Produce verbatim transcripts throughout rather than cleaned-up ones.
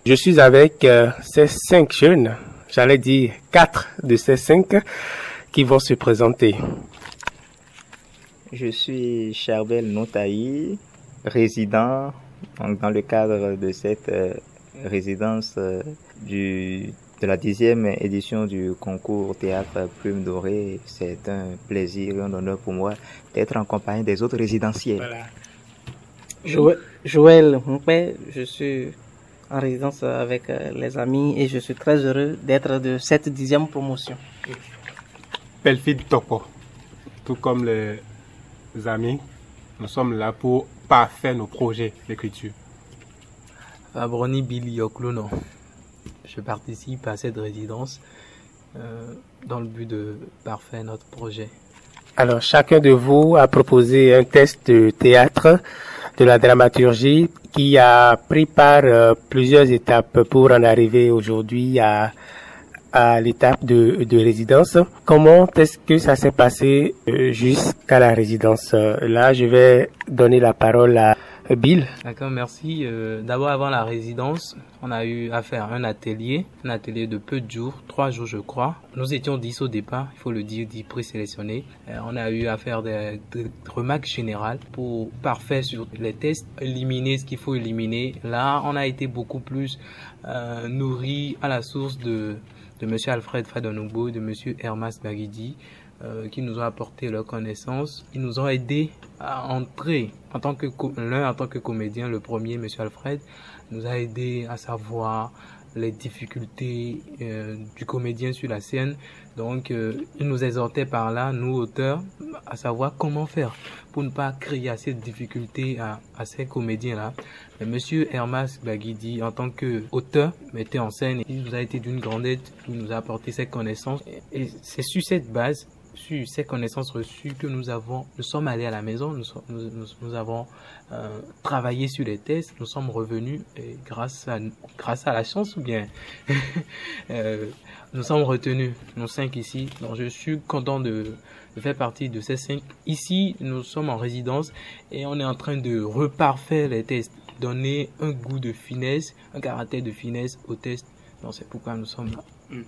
Je suis avec euh, ces cinq jeunes, j'allais dire quatre de ces cinq, qui vont se présenter. Je suis Charbel Notaï, résident donc, dans le cadre de cette euh, résidence euh, du, de la dixième édition du concours Théâtre Plume Dorée. C'est un plaisir et un honneur pour moi d'être en compagnie des autres résidentiels. Voilà. Joël, Joël Mpé, je suis en résidence avec euh, les amis et je suis très heureux d'être de cette dixième promotion. Pelfid Topo, tout comme les amis, nous sommes là pour parfaire nos projets d'écriture. Fabroni Billy Okluno, je participe à cette résidence euh, dans le but de parfaire notre projet. Alors, chacun de vous a proposé un test de théâtre, de la dramaturgie, qui a pris par euh, plusieurs étapes pour en arriver aujourd'hui à, à l'étape de, de résidence. Comment est-ce que ça s'est passé euh, jusqu'à la résidence? Là, je vais donner la parole à Bill. D'accord, merci. Euh, d'abord, avant la résidence, on a eu à faire un atelier, un atelier de peu de jours, trois jours je crois. Nous étions dix au départ, il faut le dire, dix présélectionnés. Euh, on a eu à faire des, des remarques générales pour parfaire sur les tests, éliminer ce qu'il faut éliminer. Là, on a été beaucoup plus euh, nourri à la source de, de monsieur Alfred Fadonogbo, de monsieur Hermas Bagidi, Euh, qui nous ont apporté leurs connaissances, qui nous ont aidés à entrer en tant que l'un en tant que comédien, le premier, monsieur Alfred, nous a aidés à savoir les difficultés euh, du comédien sur la scène. Donc, euh, il nous exhortait par là, nous auteurs, à savoir comment faire pour ne pas créer assez de difficultés à, à ces comédiens-là. Mais monsieur Hermas Bagidi, en tant qu'auteur, mettait en scène, il nous a été d'une grande aide, il nous a apporté ses connaissances. Et, et c'est sur cette base, sur ces connaissances reçues que nous avons, nous sommes allés à la maison, nous, nous, nous, nous avons euh, travaillé sur les tests, nous sommes revenus et grâce à, grâce à la chance ou bien euh, nous sommes retenus, nous cinq ici. Donc je suis content de, de faire partie de ces cinq. Ici, nous sommes en résidence et on est en train de reparfaire les tests, donner un goût de finesse, un caractère de finesse aux tests. Donc c'est pourquoi nous sommes là. Mm.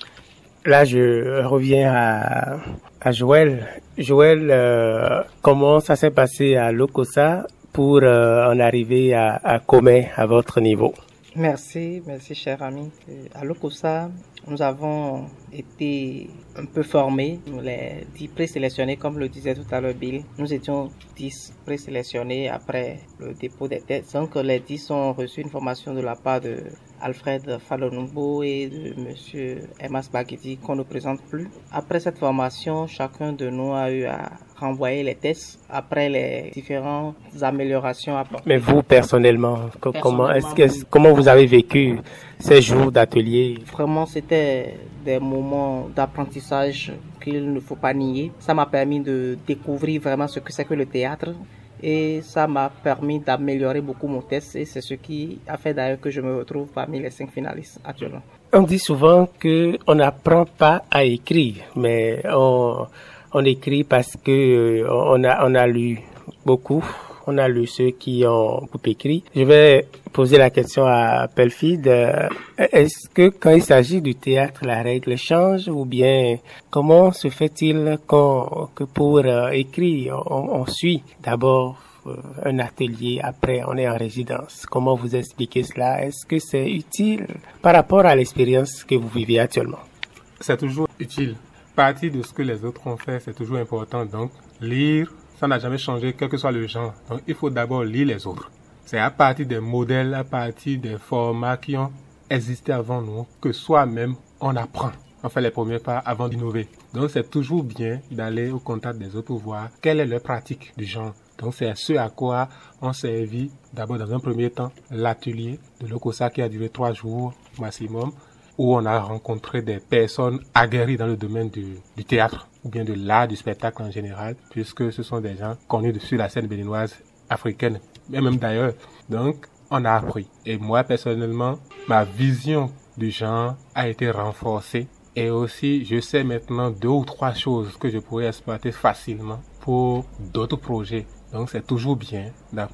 Là, je reviens à, à Joël. Joël, euh, comment ça s'est passé à Lokossa pour euh, en arriver à, à Comé, à votre niveau? Merci, merci cher ami. À Lokossa, nous avons été un peu formés, les dix présélectionnés, comme le disait tout à l'heure Bill. Nous étions dix présélectionnés après le dépôt des tests. Donc les dix ont reçu une formation de la part de Alfred Falonumbo et de monsieur Hermas Bagidi qu'on ne présente plus. Après cette formation, chacun de nous a eu à renvoyer les tests après les différentes améliorations apportées. Mais vous, personnellement, personnellement comment, est-ce que, comment vous avez vécu ces jours d'atelier? Vraiment, c'était des moments d'apprentissage qu'il ne faut pas nier. Ça m'a permis de découvrir vraiment ce que c'est que le théâtre. Et ça m'a permis d'améliorer beaucoup mon test et c'est ce qui a fait d'ailleurs que je me retrouve parmi les cinq finalistes actuellement. On dit souvent qu'on n'apprend pas à écrire, mais on, on écrit parce que on a, on a lu beaucoup. On a lu ceux qui ont beaucoup écrit. Je vais poser la question à Pelfid. Est-ce que quand il s'agit du théâtre, la règle change ou bien comment se fait-il qu'on, que pour euh, écrire, on, on suit d'abord euh, un atelier, après on est en résidence? Comment vous expliquez cela? Est-ce que c'est utile par rapport à l'expérience que vous vivez actuellement? C'est toujours utile. Partir de ce que les autres ont fait, c'est toujours important. Donc, lire, ça n'a jamais changé, quel que soit le genre. Donc, il faut d'abord lire les autres. C'est à partir des modèles, à partir des formats qui ont existé avant nous, que soi-même, on apprend. On fait les premiers pas avant d'innover. Donc, c'est toujours bien d'aller au contact des autres pour voir quelle est leur pratique du genre. Donc, c'est ce à quoi on servi d'abord, dans un premier temps, l'atelier de Lokossa qui a duré trois jours maximum, où on a rencontré des personnes aguerries dans le domaine du, du théâtre ou bien de l'art du spectacle en général, puisque ce sont des gens connus sur la scène béninoise africaine, mais même d'ailleurs. Donc, on a appris. Et moi, personnellement, ma vision du genre a été renforcée. Et aussi, je sais maintenant deux ou trois choses que je pourrais exploiter facilement pour d'autres projets. Donc, c'est toujours bien d'apprendre.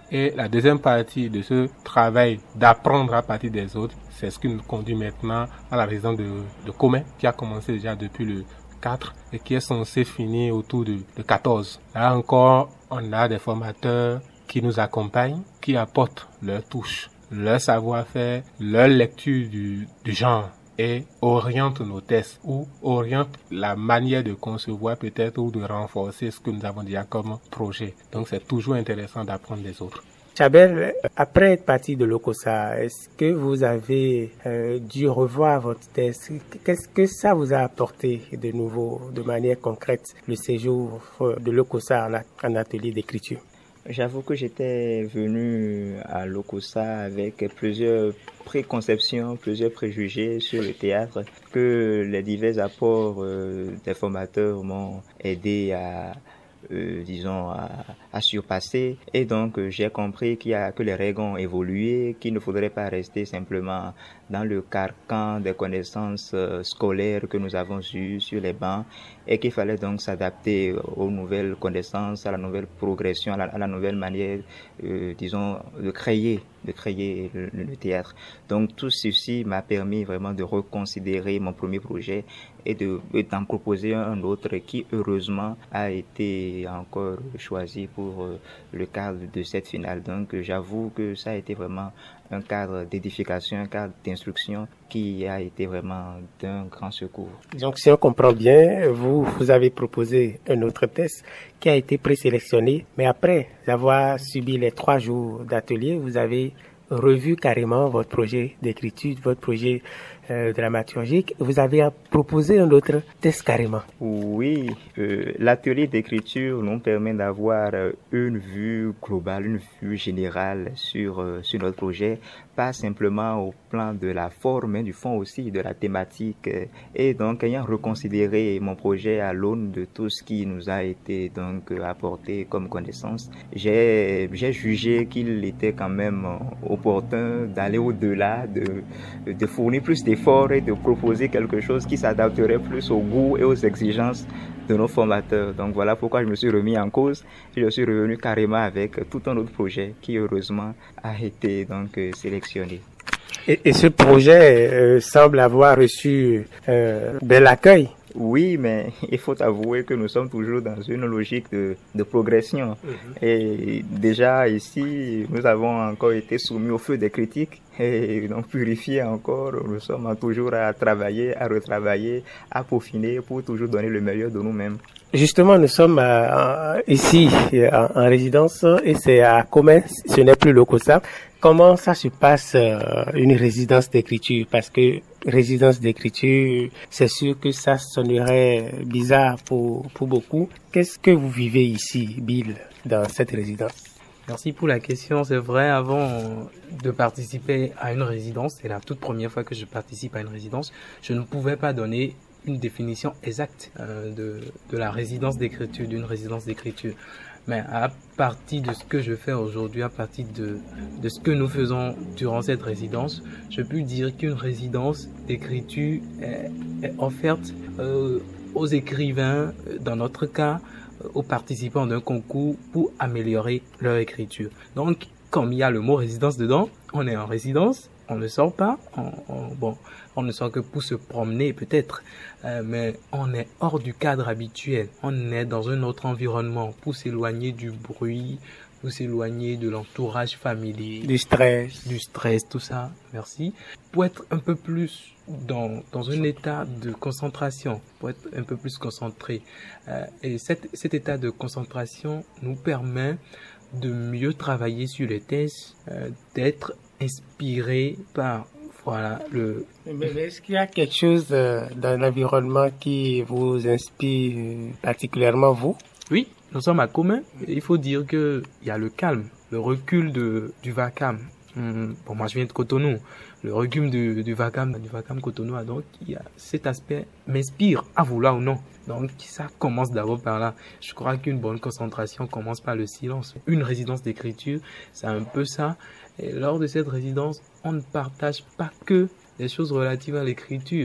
Et la deuxième partie de ce travail d'apprendre à partir des autres, c'est ce qui nous conduit maintenant à la résidence de, de Commet, qui a commencé déjà depuis le quatre et qui est censé finir autour de, de quatorze. Là encore, on a des formateurs qui nous accompagnent, qui apportent leur touche, leur savoir-faire, leur lecture du, du genre et orientent nos tests ou orientent la manière de concevoir peut-être ou de renforcer ce que nous avons déjà comme projet. Donc c'est toujours intéressant d'apprendre des autres. Chabel, après être parti de l'OCOSA, est-ce que vous avez euh, dû revoir votre test? Qu'est-ce que ça vous a apporté de nouveau, de manière concrète, le séjour de l'OCOSA en, en atelier d'écriture? J'avoue que j'étais venu à l'OCOSA avec plusieurs préconceptions, plusieurs préjugés sur le théâtre que les divers apports euh, des formateurs m'ont aidé à Euh, disons à, à surpasser, et donc euh, j'ai compris qu'il y a que les règles ont évolué, qu'il ne faudrait pas rester simplement dans le carcan des connaissances euh, scolaires que nous avons eues sur les bancs, et qu'il fallait donc s'adapter aux nouvelles connaissances, à la nouvelle progression, à la, à la nouvelle manière euh, disons de créer de créer le, le théâtre. Donc tout ceci m'a permis vraiment de reconsidérer mon premier projet et de d'en proposer un autre qui heureusement a été encore choisi pour euh, le cadre de cette finale. Donc j'avoue que ça a été vraiment un cadre d'édification, un cadre d'instruction qui a été vraiment d'un grand secours. Donc si on comprend bien, vous, vous avez proposé un autre test qui a été présélectionné, mais après avoir subi les trois jours d'atelier, vous avez revu carrément votre projet d'écriture, votre projet euh, dramaturgique. Vous avez proposé un autre test carrément. Oui, euh, l'atelier d'écriture nous permet d'avoir euh, une vue globale, une vue générale sur, euh, sur notre projet, pas simplement au plan de la forme, mais du fond aussi, de la thématique. Et donc, ayant reconsidéré mon projet à l'aune de tout ce qui nous a été donc apporté comme connaissance, j'ai, j'ai jugé qu'il était quand même opportun d'aller au-delà, de, de fournir plus d'efforts et de proposer quelque chose qui s'adapterait plus au goût et aux exigences de nos formateurs. Donc voilà pourquoi je me suis remis en cause et je suis revenu carrément avec tout un autre projet qui heureusement a été donc euh, sélectionné. Et, et ce projet euh, semble avoir reçu euh, bel accueil. Oui, mais il faut avouer que nous sommes toujours dans une logique de, de progression. Mm-hmm. Et déjà ici, nous avons encore été soumis au feu des critiques et donc purifiés encore. Nous sommes toujours à travailler, à retravailler, à peaufiner pour toujours donner le meilleur de nous-mêmes. Justement, nous sommes euh, ici en, en résidence et c'est à Commet, ce n'est plus l'OCOSA. Comment ça se passe euh, une résidence d'écriture? Parce que résidence d'écriture, c'est sûr que ça sonnerait bizarre pour, pour beaucoup. Qu'est-ce que vous vivez ici, Bill, dans cette résidence? Merci pour la question. C'est vrai, avant de participer à une résidence, c'est la toute première fois que je participe à une résidence, je ne pouvais pas donner une définition exacte euh, de, de la résidence d'écriture, d'une résidence d'écriture. Mais à partir de ce que je fais aujourd'hui, à partir de, de ce que nous faisons durant cette résidence, je peux dire qu'une résidence d'écriture est, est offerte euh, aux écrivains, dans notre cas, aux participants d'un concours pour améliorer leur écriture. Donc, comme il y a le mot résidence dedans, on est en résidence, on ne sort pas, on, on, bon, on ne sort que pour se promener peut-être, euh, mais on est hors du cadre habituel. On est dans un autre environnement pour s'éloigner du bruit, pour s'éloigner de l'entourage familier, du stress, du stress, tout ça. Merci. Pour être un peu plus dans dans un état de concentration, pour être un peu plus concentré. Euh, et cet cet état de concentration nous permet de mieux travailler sur les thèses, euh, d'être inspiré par voilà le. Mais est-ce qu'il y a quelque chose euh, dans l'environnement qui vous inspire euh, particulièrement vous? Oui, nous sommes à Commet. Il faut dire que il y a le calme, le recul de du Vakam. Hum, bon, moi je viens de Cotonou. Le recul du, du Vakam, du Vakam Cotonou, donc il y a cet aspect m'inspire à vouloir ou non. Donc ça commence d'abord par là. Je crois qu'une bonne concentration commence par le silence. Une résidence d'écriture, c'est un peu ça. Et lors de cette résidence, on ne partage pas que les choses relatives à l'écriture.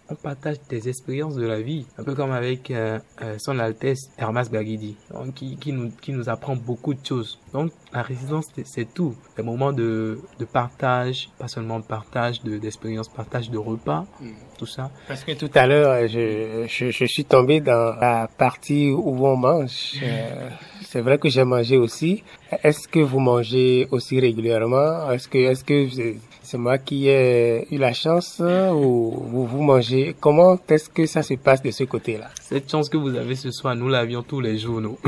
on partage des expériences de la vie, un peu comme avec euh, euh, son Altesse Hermas Baguidi, donc qui, qui nous qui nous apprend beaucoup de choses. Donc la résidence c'est, c'est tout, des moments de de partage, pas seulement de partage de d'expérience, partage de repas, mmh. tout ça. Parce que tout à l'heure je je, je suis tombé dans la partie où on mange. Euh, c'est vrai que j'ai mangé aussi. Est-ce que vous mangez aussi régulièrement? Est-ce que est-ce que c'est moi qui ai eu la chance ou vous, vous mangez? Comment est-ce que ça se passe de ce côté-là? Cette chance que vous avez ce soir, nous l'avions tous les jours, nous.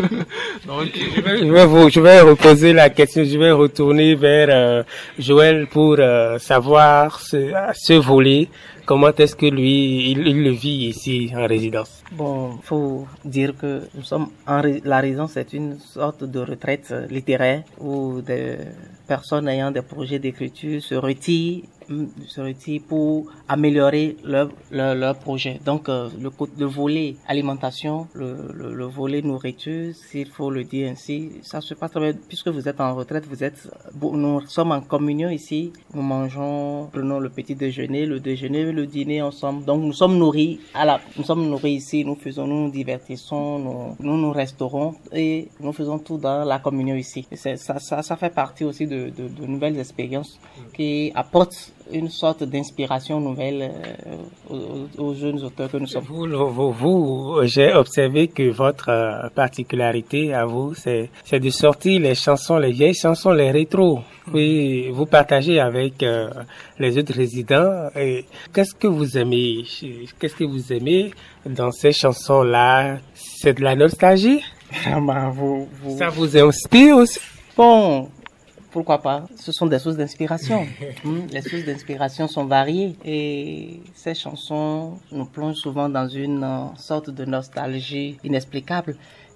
Donc, je vais, je vais vous, je vais reposer la question, je vais retourner vers euh, Joël pour euh, savoir ce, ce volet. Comment est-ce que lui, il, il le vit ici en résidence? Bon, faut dire que nous sommes en ré... la résidence, c'est une sorte de retraite littéraire où des personnes ayant des projets d'écriture se retirent, se retirent pour améliorer leur leur, leur projet. Donc euh, le, le volet alimentation, le, le, le volet nourriture, s'il faut le dire ainsi, ça se passe très bien. Puisque vous êtes en retraite, vous êtes, nous sommes en communion ici. Nous mangeons, prenons le petit déjeuner, le déjeuner, le dîner ensemble. Donc nous sommes nourris à la, nous sommes nourris ici. Nous faisons, nous nous divertissons, nous nous, nous restaurons et nous faisons tout dans la communion ici. Et c'est, ça, ça, ça fait partie aussi de, de, de nouvelles expériences qui apportent une sorte d'inspiration nouvelle euh, aux, aux jeunes auteurs que nous sommes. Vous, vous, vous j'ai observé que votre euh, particularité à vous, c'est, c'est de sortir les chansons, les vieilles chansons, les rétros. Oui, vous partagez avec euh, les autres résidents. Et qu'est-ce que vous aimez? Qu'est-ce que vous aimez dans ces chansons-là? C'est de la nostalgie? Vraiment, vous, vous... Ça vous inspire aussi? Bon, pourquoi pas? Ce sont des sources d'inspiration. Les sources d'inspiration sont variées et ces chansons nous plongent souvent dans une sorte de nostalgie inexplicable.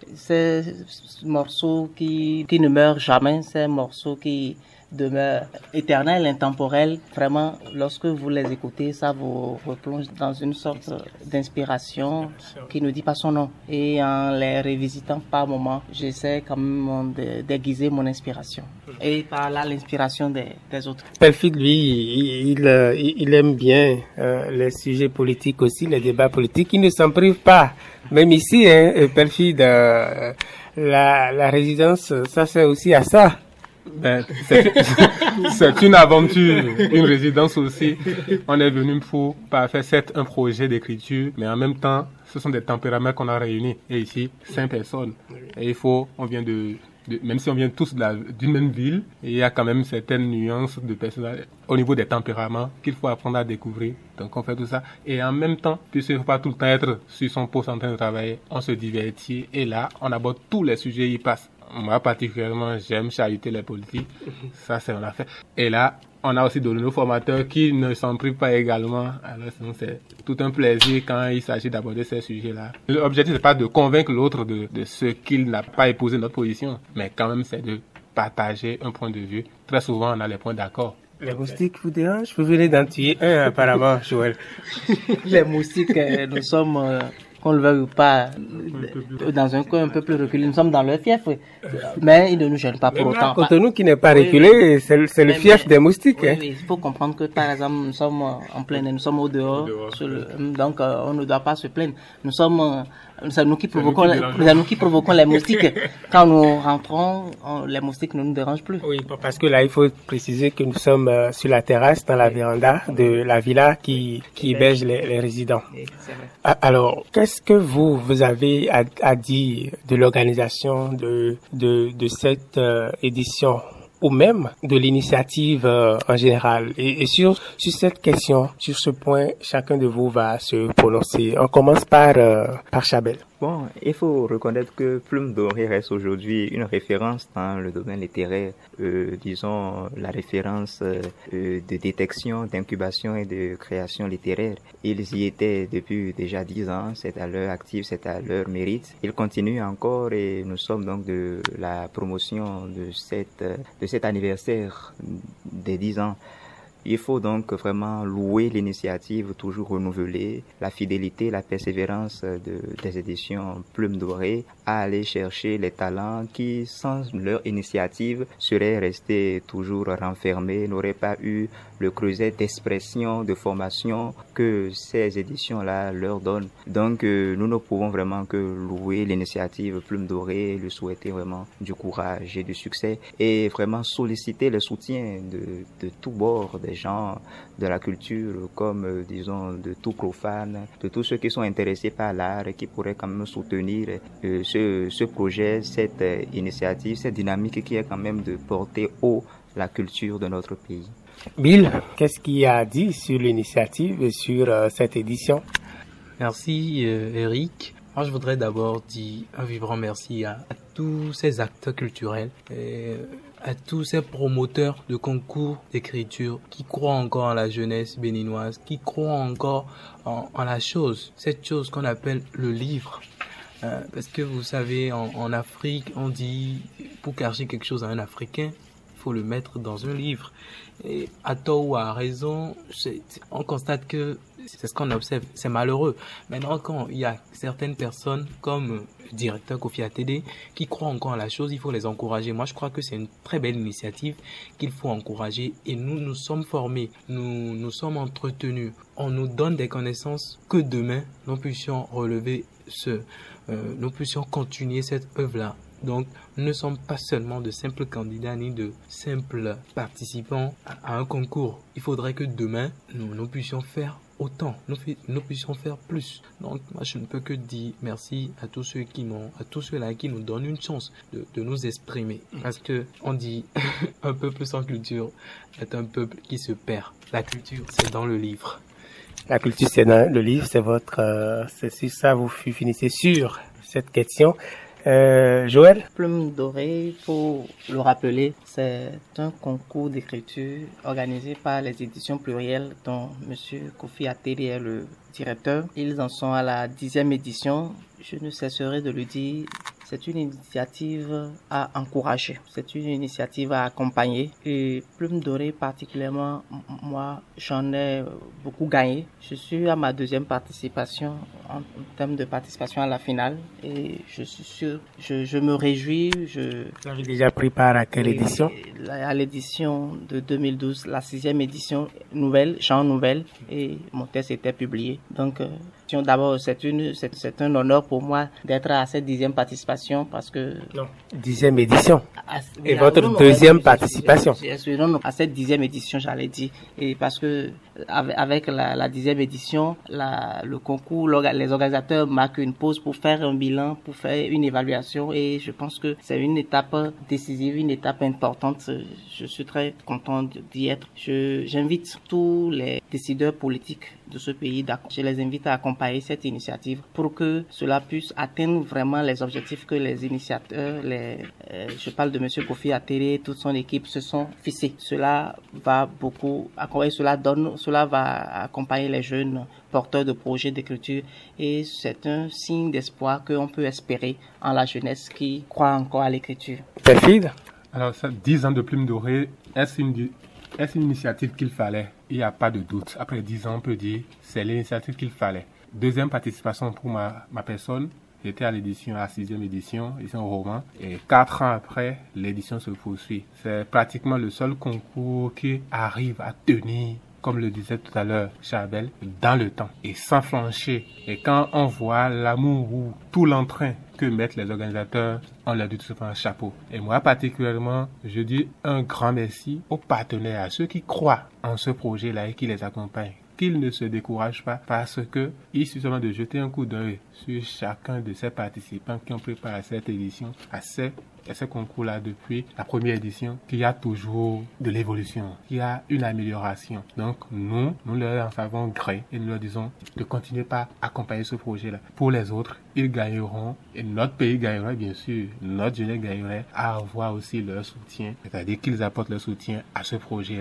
Ces morceaux qui, qui ne meurent jamais, ces morceaux qui demeurent éternels, intemporels. Vraiment, lorsque vous les écoutez, ça vous replonge dans une sorte d'inspiration qui ne dit pas son nom. Et en les revisitant par moments, j'essaie quand même de déguiser mon inspiration. Et par là, l'inspiration des, des autres. Pelfid, lui, il, il, il aime bien euh, les sujets politiques aussi, les débats politiques. Il ne s'en prive pas. Même ici, hein, Pelfid, euh, la, la résidence, ça sert aussi à ça. Ben, c'est, c'est une aventure, une résidence aussi. On est venu pour pas faire certes un projet d'écriture, mais en même temps, ce sont des tempéraments qu'on a réunis. Et ici, cinq personnes. Et il faut, on vient de, de même si on vient tous de la, d'une même ville, il y a quand même certaines nuances de personnalité au niveau des tempéraments qu'il faut apprendre à découvrir. Donc on fait tout ça. Et en même temps, puisqu'il ne faut pas tout le temps être sur son poste en train de travailler, on se divertit. Et là, on aborde tous les sujets, ils passent. Moi, particulièrement, j'aime chahuter les politiques. Ça, c'est on a fait. Et là, on a aussi de nos formateurs qui ne s'en privent pas également. Alors, sinon, c'est tout un plaisir quand il s'agit d'aborder ces sujets-là. L'objectif, c'est pas de convaincre l'autre de, de ce qu'il n'a pas épousé notre position, mais quand même, c'est de partager un point de vue. Très souvent, on a les points d'accord. Les moustiques vous dérangent? Vous venez d'en tuer un, apparemment, Joël. Les moustiques, nous sommes... Euh... qu'on le veuille ou pas, dans un coin un peu plus reculé. Nous sommes dans le fief, mais ils ne nous gênent pas pour autant. Cotonou qui n'est pas reculé, oui, c'est, c'est le fief mais, des moustiques. Oui, hein. oui, il faut comprendre que, par exemple, nous sommes en plein air, nous sommes au dehors, dehors sur le, donc euh, on ne doit pas se plaindre. Nous sommes, euh, c'est nous qui provoquons, les, c'est nous qui provoquons les moustiques. Quand nous rentrons, on, les moustiques ne nous dérangent plus. Oui, parce que là, il faut préciser que nous sommes euh, sur la terrasse, dans la véranda de la villa qui, qui héberge les, les résidents. Oui, c'est vrai. Alors, qu'est-ce que vous, vous avez à, à dire de l'organisation de, de, de cette euh, édition ou même de l'initiative euh, en général? Et, et sur, sur cette question, sur ce point, chacun de vous va se prononcer. On commence par, euh, par Chabel. Bon, il faut reconnaître que Plume Dorée reste aujourd'hui une référence dans le domaine littéraire, euh, disons la référence euh, de détection, d'incubation et de création littéraire. Ils y étaient depuis déjà dix ans, c'est à leur actif, c'est à leur mérite. Ils continuent encore et nous sommes donc de la promotion de cette de cet anniversaire des dix ans. Il faut donc vraiment louer l'initiative toujours renouvelée, la fidélité, la persévérance de, des éditions Plume Dorée à aller chercher les talents qui, sans leur initiative, seraient restés toujours renfermés, n'auraient pas eu le creuset d'expression, de formation que ces éditions-là leur donnent. Donc, euh, nous ne pouvons vraiment que louer l'initiative Plume Dorée, lui souhaiter vraiment du courage et du succès et vraiment solliciter le soutien de, de tous bords des gens de la culture, comme, euh, disons, de tout profanes, de tous ceux qui sont intéressés par l'art et qui pourraient quand même soutenir euh, ce, ce projet, cette euh, initiative, cette dynamique qui est quand même de porter haut la culture de notre pays. Bill, qu'est-ce qu'il a dit sur l'initiative et sur euh, cette édition? Merci euh, Eric. Moi, je voudrais d'abord dire un vibrant merci à, à tous ces acteurs culturels et à tous ces promoteurs de concours d'écriture qui croient encore en la jeunesse béninoise, qui croient encore en, en la chose, cette chose qu'on appelle le livre. Euh, parce que vous savez, en, en Afrique, on dit, pour cacher quelque chose à un Africain, il faut le mettre dans un livre. Et à tort ou à raison, c'est, on constate que c'est ce qu'on observe, c'est malheureux. Maintenant, quand il y a certaines personnes comme le directeur Kofi Atede qui croient encore en la chose, il faut les encourager. Moi, je crois que c'est une très belle initiative qu'il faut encourager. Et nous, nous sommes formés, nous nous sommes entretenus. On nous donne des connaissances que demain, nous puissions relever ce, euh, nous puissions continuer cette œuvre-là. Donc, nous ne sommes pas seulement de simples candidats ni de simples participants à, à un concours. Il faudrait que demain, nous, nous puissions faire autant, nous, nous puissions faire plus. Donc, moi, je ne peux que dire merci à tous ceux qui m'ont, à tous ceux-là qui nous donnent une chance de, de nous exprimer. Parce que on dit, un peuple sans culture est un peuple qui se perd. La culture, c'est dans le livre. La culture, c'est dans le livre, c'est votre, euh, c'est sur ça, vous finissez sur cette question. Euh, Joël? Plume Dorée, pour le rappeler, c'est un concours d'écriture organisé par les éditions plurielles dont M. Kofi Atede est le directeur. Ils en sont à la dixième édition. Je ne cesserai de le dire, c'est une initiative à encourager, c'est une initiative à accompagner. Et Plume Dorée particulièrement, moi, j'en ai beaucoup gagné. Je suis à ma deuxième participation en termes de participation à la finale et je suis sûr, je, je me réjouis. Je, Vous avez déjà pris part à quelle édition? À l'édition de deux mille douze, la sixième édition nouvelle, genre nouvelle, et mon texte était publié. Donc, euh, d'abord, c'est une, c'est, c'est un honneur pour moi d'être à cette dixième participation parce que... Non, dixième édition. À, et votre non, deuxième non, participation. Je, je, je, non, non, à cette dixième édition, j'allais dire. Et parce que avec, avec la, la dixième édition, la, le concours, les organisateurs marquent une pause pour faire un bilan, pour faire une évaluation. Et je pense que c'est une étape décisive, une étape importante. Je suis très content d'y être. Je, j'invite tous les décideurs politiques de ce pays, je les invite à accompagner cette initiative pour que cela puisse atteindre vraiment les objectifs que les initiateurs, les, euh, je parle de M. Kofi Atede et toute son équipe se sont fixés. Cela va beaucoup accompagner, cela donne, cela va accompagner les jeunes porteurs de projets d'écriture et c'est un signe d'espoir qu'on peut espérer en la jeunesse qui croit encore à l'écriture. Perfide. Alors, ça, dix ans de Plume Dorée, est-ce une Est-ce une initiative qu'il fallait? Il n'y a pas de doute. Après dix ans, on peut dire c'est l'initiative qu'il fallait. Deuxième participation pour ma, ma personne, j'étais à l'édition, à la sixième édition, ici en roman. Et quatre ans après, l'édition se poursuit. C'est pratiquement le seul concours qui arrive à tenir, comme le disait tout à l'heure Charbel, dans le temps et sans flancher. Et quand on voit l'amour ou tout l'entrain que mettent les organisateurs, on leur dit tout simplement un chapeau. Et moi particulièrement, je dis un grand merci aux partenaires, à ceux qui croient en ce projet-là et qui les accompagnent. Qu'ils ne se découragent pas parce que il suffit seulement de jeter un coup d'œil sur chacun de ces participants qui ont préparé cette édition, à ces, à ces concours-là depuis la première édition, qu'il y a toujours de l'évolution, qu'il y a une amélioration. Donc nous, nous leur en savons gré et nous leur disons de continuer par accompagner ce projet-là. Pour les autres, ils gagneront et notre pays gagnerait bien sûr, notre jeunesse gagnerait à avoir aussi leur soutien, c'est-à-dire qu'ils apportent leur soutien à ce projet-là.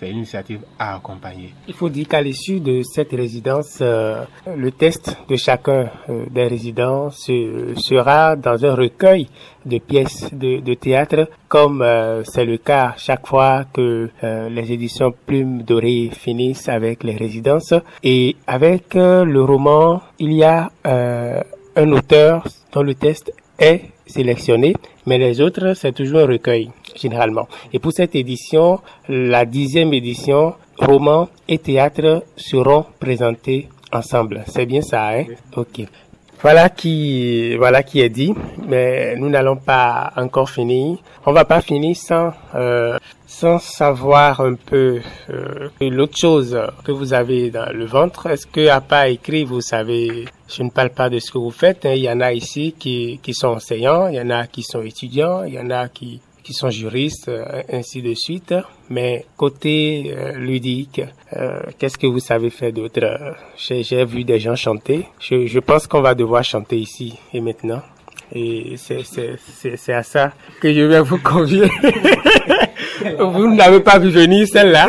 c'est une initiative à accompagner. Il faut dire qu'à l'issue de cette résidence, euh, le test de chacun euh, des résidents se, sera dans un recueil de pièces de, de théâtre, comme euh, c'est le cas chaque fois que euh, les éditions Plume Dorée finissent avec les résidences. Et avec euh, le roman, il y a euh, un auteur dont le test est sélectionné, mais les autres, c'est toujours un recueil, généralement. Et pour cette édition, la dixième édition, roman et théâtre seront présentés ensemble. C'est bien ça, hein? Ok. Voilà qui, voilà qui est dit, mais nous n'allons pas encore finir. On va pas finir sans, euh, sans savoir un peu euh, l'autre chose que vous avez dans le ventre. Est-ce que à part écrire, vous savez, je ne parle pas de ce que vous faites, hein. Il y en a ici qui, qui sont enseignants, il y en a qui sont étudiants, il y en a qui qui sont juristes, euh, ainsi de suite. Mais côté euh, ludique, euh, qu'est-ce que vous savez faire d'autre? J'ai, j'ai vu des gens chanter. Je, je pense qu'on va devoir chanter ici et maintenant. Et c'est, c'est, c'est, c'est à ça que je vais vous convier. Vous n'avez pas vu venir celle-là.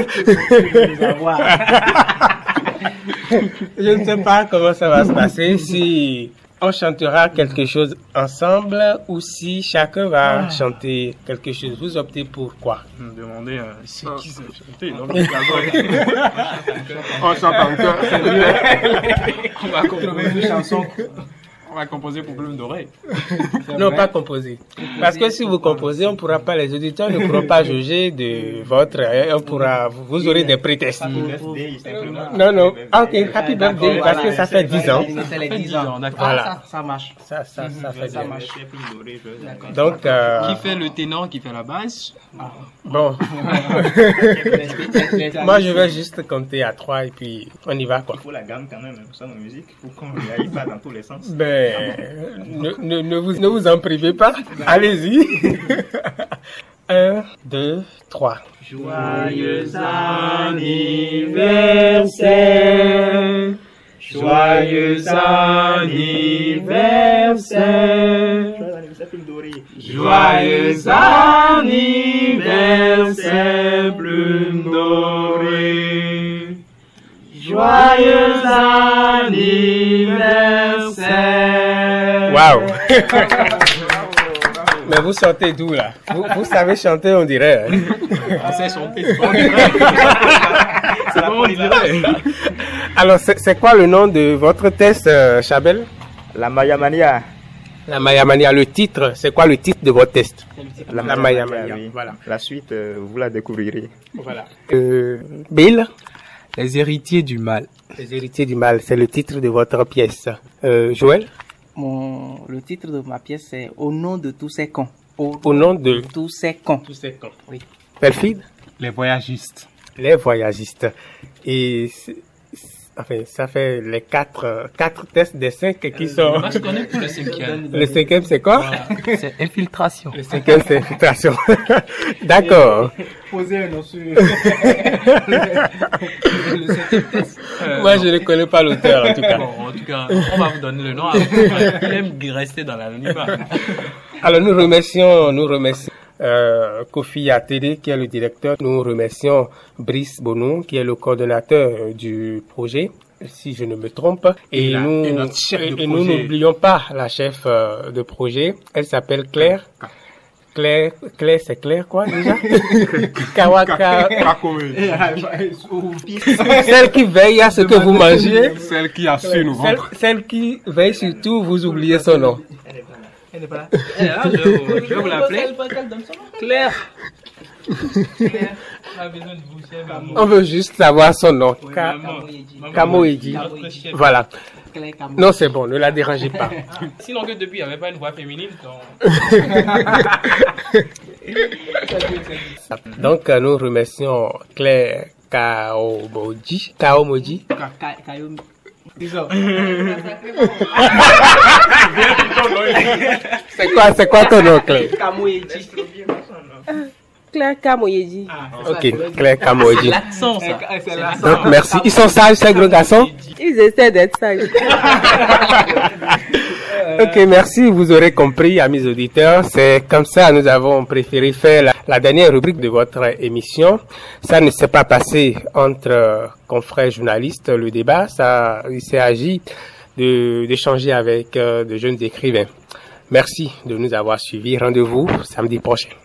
Je ne sais pas comment ça va se passer, si on chantera quelque chose ensemble ou si chacun va ah. chanter quelque chose. Vous optez pour quoi? Vous me demandez euh, c'est qui ça chanter, non? On chante en chœur, c'est mieux. On va composer une chanson. On va composer pour Plume Dorée. Non, pas composer. Parce que si vous composez, on ne pourra pas, les auditeurs ne pourront pas juger de votre, on pourra, vous aurez des prétextes. Non, non. Ah, ok, Happy Birthday, parce que ça fait dix ans. Ça fait dix ans, d'accord. Voilà. Ça, ça marche. Ça, ça, ça fait ça bien. marche. Donc, euh, Qui fait le ténor, qui fait la basse? Bon. Moi, je vais juste compter à trois et puis on y va, quoi. Il faut la gamme quand même, ça, la musique. Il faut qu'on n'y aille pas dans tous les sens. Ben, ne, ne, ne, vous, ne vous en privez pas. Allez-y. Un, deux, trois. Joyeux anniversaire. Joyeux anniversaire. Joyeux anniversaire, Plume Dorée. Joyeux anniversaire. Waouh. Mais vous sortez d'où là? Vous, vous savez chanter, on dirait. Hein? On sait chanter, c'est bon, on dirait. C'est bon, on dirait. Alors, c'est, c'est quoi le nom de votre test, euh, Chabel? La Maya Mania. La Maya Mania, le titre, c'est quoi le titre de votre test? La, la Maya Mania, oui. Voilà. La suite, euh, vous la découvrirez. Voilà. Euh, Bill? Les héritiers du mal. Les héritiers du mal, c'est le titre de votre pièce. Euh, Joël? Mon, le titre de ma pièce, c'est Au nom de tous ces cons. Au, Au nom de tous ces cons. Tous ces cons. Oui. Perfide? Les voyagistes. Les voyagistes. Et enfin, ça fait les quatre, quatre tests des cinq qui sont... Moi, je connais plus le cinquième. Le cinquième, c'est quoi? Voilà. C'est infiltration. Le cinquième, c'est infiltration. D'accord. Posez un nom sur le cinquième test. Euh, Moi, non. Je ne connais pas l'auteur, en tout cas. Bon, en tout cas, on va vous donner le nom. Il aime rester dans l'anonymat. Alors, nous remercions, nous remercions Euh, Kofi Atede, qui est le directeur. Nous remercions Brice Bonon, qui est le coordonnateur du projet, si je ne me trompe. Et, et nous, et et, et nous n'oublions pas la chef euh, de projet. Elle s'appelle Claire. Claire, Claire, c'est Claire quoi déjà? Kawaka. Celle qui veille à ce que vous mangez. Celle qui a su nous vendre. Celle, celle qui veille surtout, vous oubliez son nom. Elle n'est pas là. Elle est là, je, je vais vous l'appeler. Claire. Claire. On veut juste savoir son nom. Oui, Ka- Kamoeji. Voilà. Non, c'est bon, ne la dérangez pas. Sinon que depuis, il n'y avait pas une voix féminine. Donc, donc nous remercions Claire Kaomoji. Kaomoji. C'est quoi, c'est quoi ton nom, Claire? Kamoeji. Claire Kamoeji. Ah, ok, Claire Kamoeji. L'accent, ça. Donc, merci. Ils sont sages, ces gros garçons? Ils essaient d'être sages. Ok, merci. Vous aurez compris, amis auditeurs. C'est comme ça nous avons préféré faire la, la dernière rubrique de votre émission. Ça ne s'est pas passé entre euh, confrères journalistes, le débat. Ça, il s'est agi de, d'échanger avec euh, de jeunes écrivains. Merci de nous avoir suivis. Rendez-vous samedi prochain.